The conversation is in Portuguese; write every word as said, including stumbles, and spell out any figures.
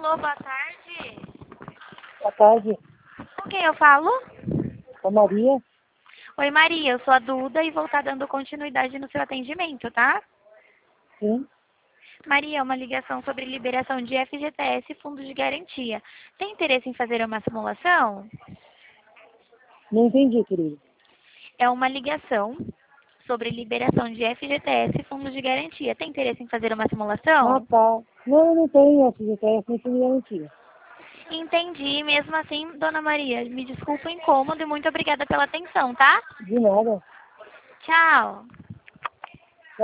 Alô, boa tarde. Boa tarde. Com quem eu falo? Com a Maria. Oi, Maria, eu sou a Duda e vou estar dando continuidade no seu atendimento, tá? Sim. Maria, uma ligação sobre liberação de F G T S e Fundo de Garantia. Tem interesse em fazer uma simulação? Não entendi, querido. É uma ligação sobre liberação de F G T S e Fundo de Garantia. Tem interesse em fazer uma Ah, simulação? tá. Não, não tenho F G T S, nem tem garantia. Entendi. Mesmo assim, dona Maria, me desculpa o incômodo e muito obrigada pela atenção, tá? De nada. Tchau.